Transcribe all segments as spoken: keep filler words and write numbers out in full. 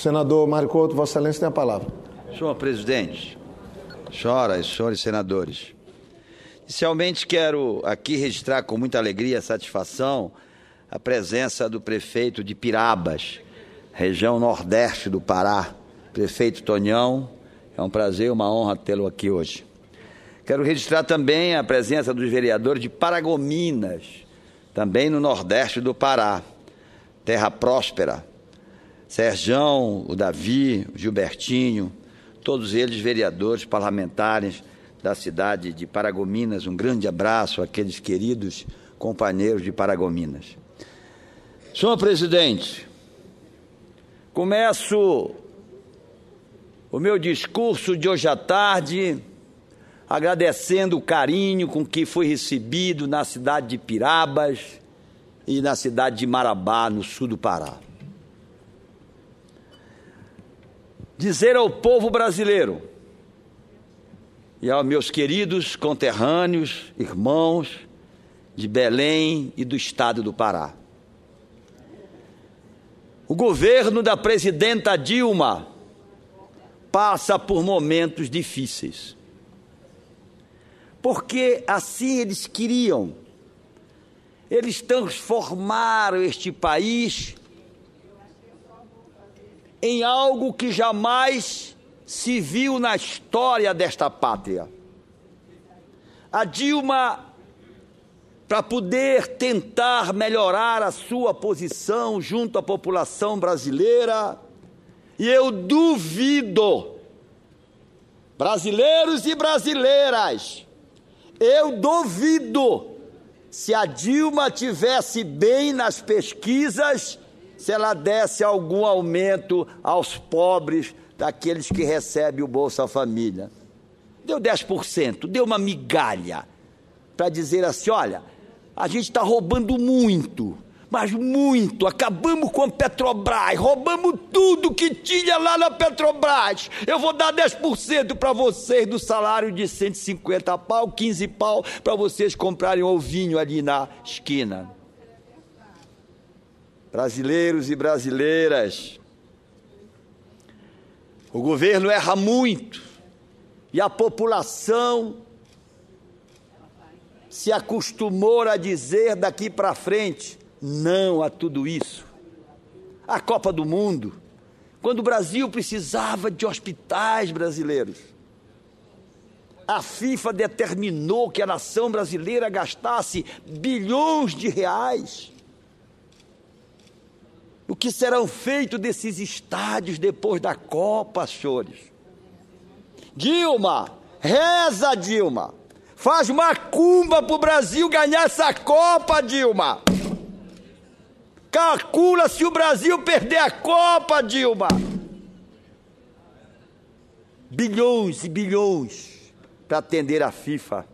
Senador Mário Couto, Vossa Excelência tem a palavra. Senhor presidente, senhoras e senhores senadores, inicialmente quero aqui registrar com muita alegria e satisfação a presença do prefeito de Pirabas, região nordeste do Pará, prefeito Tonhão. É um prazer e uma honra tê-lo aqui hoje. Quero registrar também a presença dos vereadores de Paragominas, também no nordeste do Pará, terra próspera. Serjão, o Davi, o Gilbertinho, todos eles vereadores parlamentares da cidade de Paragominas. Um grande abraço àqueles queridos companheiros de Paragominas. Senhor presidente, começo o meu discurso de hoje à tarde agradecendo o carinho com que fui recebido na cidade de Pirabas e na cidade de Marabá, no sul do Pará. Dizer ao povo brasileiro e aos meus queridos conterrâneos, irmãos de Belém e do estado do Pará: o governo da presidenta Dilma passa por momentos difíceis, porque assim eles queriam. Eles transformaram este país em algo que jamais se viu na história desta pátria. A Dilma, para poder tentar melhorar a sua posição junto à população brasileira, e eu duvido, brasileiros e brasileiras, eu duvido se a Dilma tivesse bem nas pesquisas, se ela desse algum aumento aos pobres, daqueles que recebem o Bolsa Família. Deu dez por cento, deu uma migalha, para dizer assim: olha, a gente está roubando muito, mas muito, acabamos com a Petrobras, roubamos tudo que tinha lá na Petrobras, eu vou dar dez por cento para vocês do salário de cento e cinquenta pau, quinze pau, para vocês comprarem ovinho ali na esquina. Brasileiros e brasileiras, o governo erra muito e a população se acostumou a dizer daqui para frente não a tudo isso. A Copa do Mundo, quando o Brasil precisava de hospitais brasileiros, a FIFA determinou que a nação brasileira gastasse bilhões de reais. O que serão feitos desses estádios depois da Copa, senhores? Dilma, reza, Dilma, faz macumba para o Brasil ganhar essa Copa, Dilma. Calcula se o Brasil perder a Copa, Dilma. Bilhões e bilhões para atender a FIFA.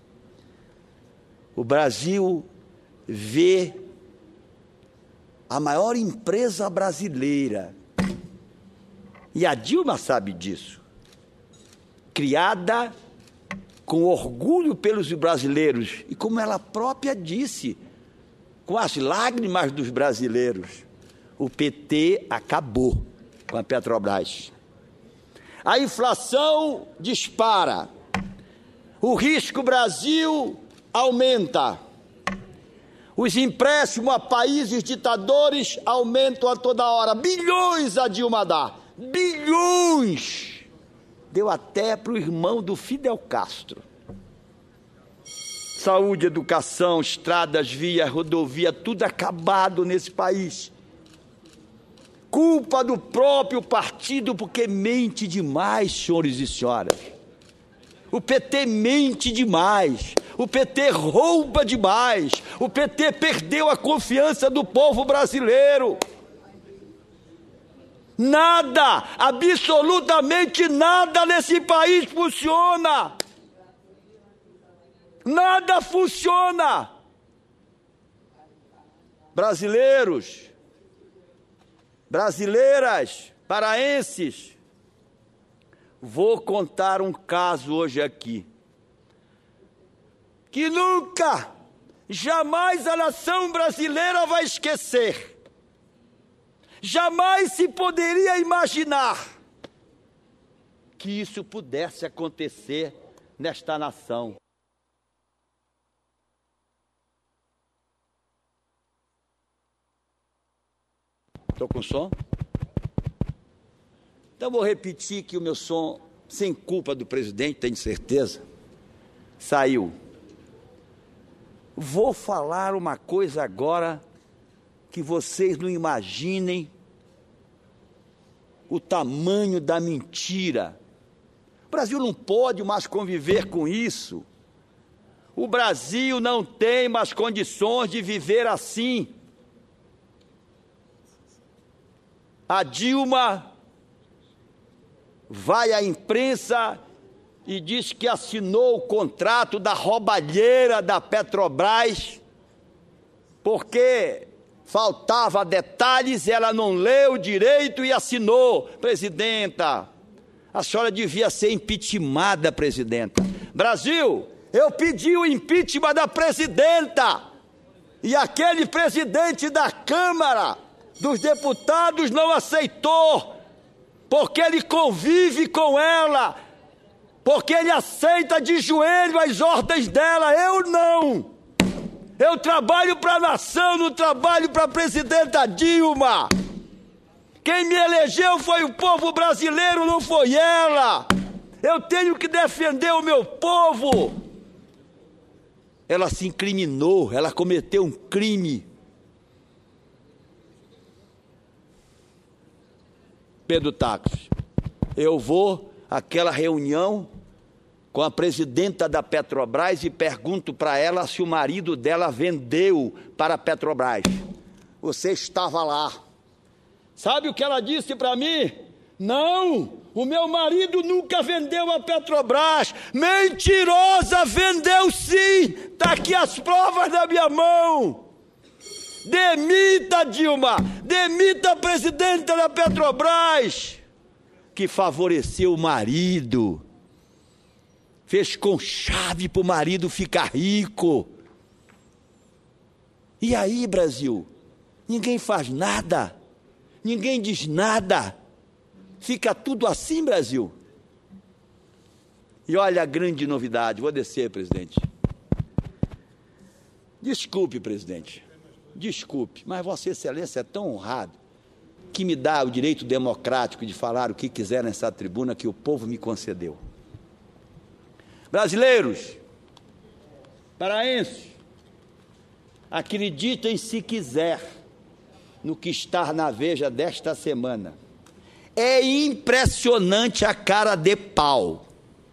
O Brasil vê a maior empresa brasileira, e a Dilma sabe disso, criada com orgulho pelos brasileiros, e como ela própria disse, com as lágrimas dos brasileiros, o P T acabou com a Petrobras. A inflação dispara, o risco Brasil aumenta, os empréstimos a países ditadores aumentam a toda hora. Bilhões a Dilma dá. Bilhões. Deu até para o irmão do Fidel Castro. Saúde, educação, estradas, vias, rodovia, tudo acabado nesse país. Culpa do próprio partido, porque mente demais, senhores e senhoras. O P T mente demais, o P T rouba demais, o P T perdeu a confiança do povo brasileiro. Nada, absolutamente nada nesse país funciona. Nada funciona. Brasileiros, brasileiras, paraenses, vou contar um caso hoje aqui, que nunca, jamais a nação brasileira vai esquecer. Jamais se poderia imaginar que isso pudesse acontecer nesta nação. Estou com som? Então vou repetir que o meu som, sem culpa do presidente, tenho certeza, saiu. Vou falar uma coisa agora que vocês não imaginem o tamanho da mentira. O Brasil não pode mais conviver com isso. O Brasil não tem mais condições de viver assim. A Dilma vai à imprensa e diz que assinou o contrato da roubalheira da Petrobras, porque faltava detalhes, ela não leu direito e assinou. Presidenta, a senhora devia ser impeachmentada, presidenta. Brasil, eu pedi o impeachment da presidenta, e aquele presidente da Câmara dos Deputados não aceitou, porque ele convive com ela, porque ele aceita de joelho as ordens dela. Eu não. Eu trabalho para a nação, não trabalho para a presidenta Dilma. Quem me elegeu foi o povo brasileiro, não foi ela. Eu tenho que defender o meu povo. Ela se incriminou, ela cometeu um crime. Pedro Táxi, eu vou àquela reunião com a presidenta da Petrobras e pergunto para ela se o marido dela vendeu para a Petrobras. Você estava lá. Sabe o que ela disse para mim? Não, o meu marido nunca vendeu a Petrobras. Mentirosa, vendeu sim. Está aqui as provas na minha mão. Demita, Dilma, demita a presidenta da Petrobras, que favoreceu o marido, fez com chave para o marido ficar rico. E aí, Brasil, ninguém faz nada, ninguém diz nada, fica tudo assim, Brasil. E olha a grande novidade, vou descer, presidente. Desculpe, presidente. Desculpe, mas Vossa Excelência é tão honrado que me dá o direito democrático de falar o que quiser nessa tribuna que o povo me concedeu. Brasileiros, paraenses, acreditem se quiser no que está na Veja desta semana. É impressionante a cara de pau.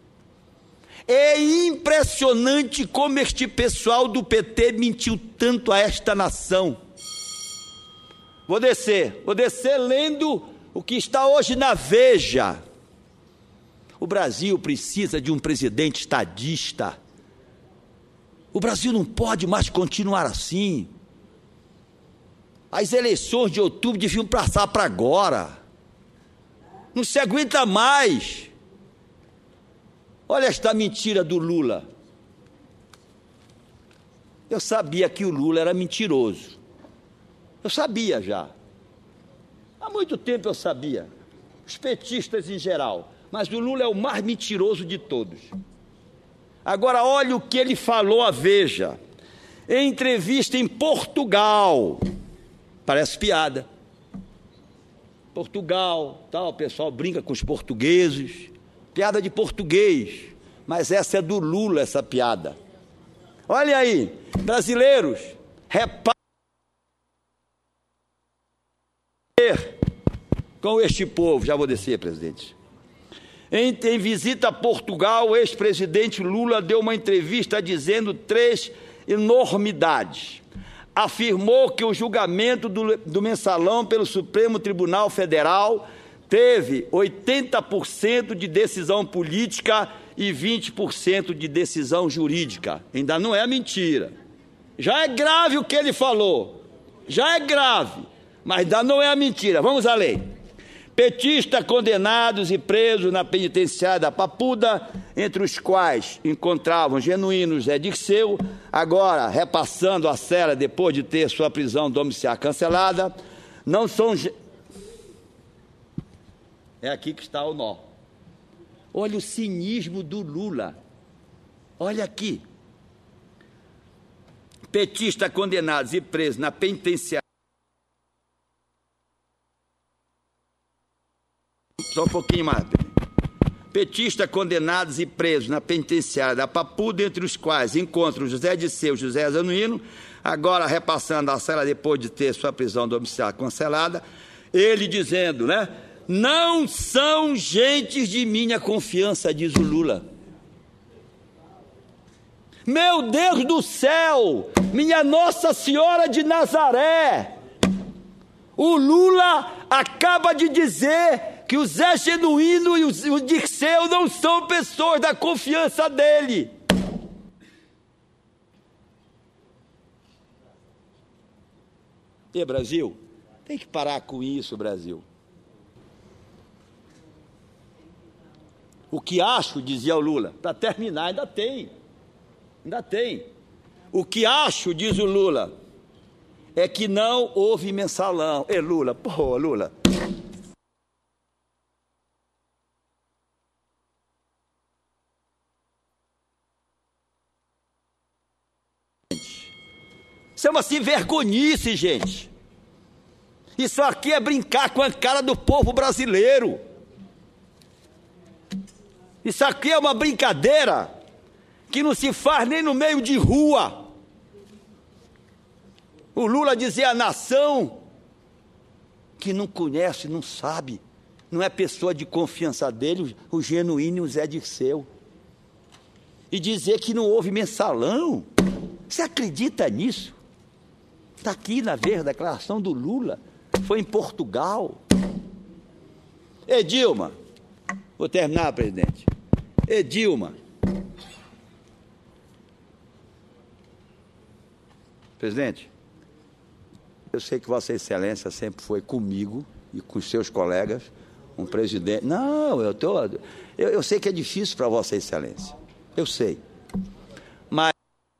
É impressionante como este pessoal do P T mentiu tanto a esta nação. Vou descer, vou descer lendo o que está hoje na Veja. O Brasil precisa de um presidente estadista. O Brasil não pode mais continuar assim. As eleições de outubro deviam passar para agora. Não se aguenta mais. Olha esta mentira do Lula. Eu sabia que o Lula era mentiroso. Eu sabia já. Há muito tempo eu sabia. Os petistas em geral. Mas o Lula é o mais mentiroso de todos. Agora olha o que ele falou à Veja. Em entrevista em Portugal. Parece piada. Portugal, tal, o pessoal brinca com os portugueses. Piada de português, mas essa é do Lula, essa piada. Olha aí, brasileiros, reparem com este povo. Já vou descer, presidente. Em, em visita a Portugal, o ex-presidente Lula deu uma entrevista dizendo três enormidades. Afirmou que o julgamento do, do mensalão pelo Supremo Tribunal Federal teve oitenta por cento de decisão política e vinte por cento de decisão jurídica. Ainda não é mentira. Já é grave o que ele falou. Já é grave, mas ainda não é a mentira. Vamos à lei. Petistas condenados e presos na penitenciária da Papuda, entre os quais encontravam genuíno Zé Dirceu, agora repassando a cela depois de ter sua prisão domiciliar cancelada, não são É aqui que está o nó. Olha o cinismo do Lula. Olha aqui. Petistas condenados e presos na penitenciária. Só um pouquinho mais. Petistas condenados e presos na penitenciária da Papuda, entre os quais encontram José Disseu, José Zanuíno, agora repassando a cela depois de ter sua prisão domiciliar cancelada, ele dizendo, né? Não são gentes de minha confiança, diz o Lula. Meu Deus do céu, minha Nossa Senhora de Nazaré, o Lula acaba de dizer que o Zé Genuíno e o Dirceu não são pessoas da confiança dele. E Brasil, tem que parar com isso, Brasil. O que acho, dizia o Lula, para terminar, ainda tem, ainda tem. O que acho, diz o Lula, é que não houve mensalão. E Lula, pô, Lula... Isso é uma sem vergonhice, gente. Isso aqui é brincar com a cara do povo brasileiro. Isso aqui é uma brincadeira que não se faz nem no meio de rua. O Lula dizia a nação que não conhece, não sabe, não é pessoa de confiança dele, o Genuíno e o Zé Dirceu. E dizer que não houve mensalão. Você acredita nisso? Está aqui na ver, a declaração do Lula, foi em Portugal. E Dilma, vou terminar, presidente. E Dilma, presidente, eu sei que Vossa Excelência sempre foi comigo e com os seus colegas um presidente. Não, eu tô, eu, eu sei que é difícil para Vossa Excelência, eu sei, mas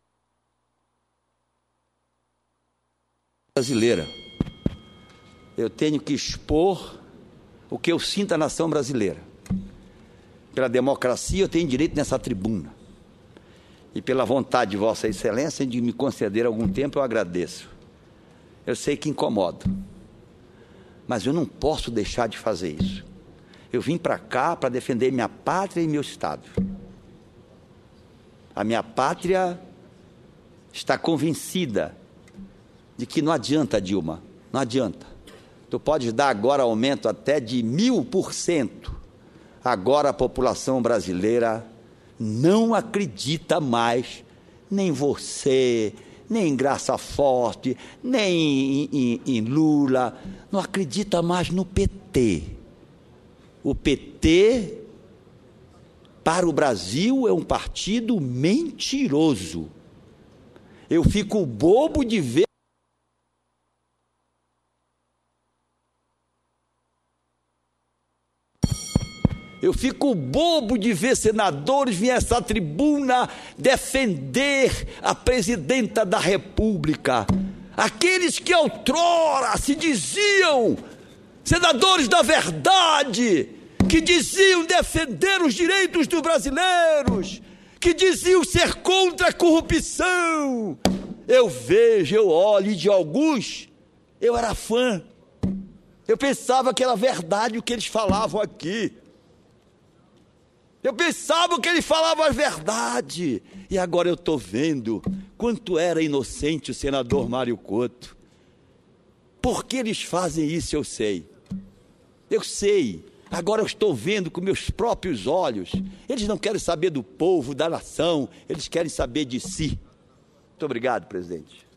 brasileira, eu tenho que expor o que eu sinto a nação brasileira. Pela democracia eu tenho direito nessa tribuna. E pela vontade de Vossa Excelência de me conceder algum tempo, eu agradeço. Eu sei que incomodo, mas eu não posso deixar de fazer isso. Eu vim para cá para defender minha pátria e meu Estado. A minha pátria está convencida de que não adianta, Dilma, não adianta. Tu podes dar agora aumento até de mil por cento. Agora a população brasileira não acredita mais nem você, nem em Graça Forte, nem em, em, em Lula, não acredita mais no P T. O P T, para o Brasil, é um partido mentiroso. Eu fico bobo de ver Eu fico bobo de ver senadores vir a essa tribuna defender a presidenta da República. Aqueles que outrora se diziam senadores da verdade, que diziam defender os direitos dos brasileiros, que diziam ser contra a corrupção. Eu vejo, eu olho, e de alguns eu era fã. Eu pensava que era verdade o que eles falavam aqui. Eu pensava que ele falava a verdade, e agora eu estou vendo quanto era inocente o senador Mário Couto. Por que eles fazem isso, eu sei. Eu sei, agora eu estou vendo com meus próprios olhos. Eles não querem saber do povo, da nação, eles querem saber de si. Muito obrigado, presidente.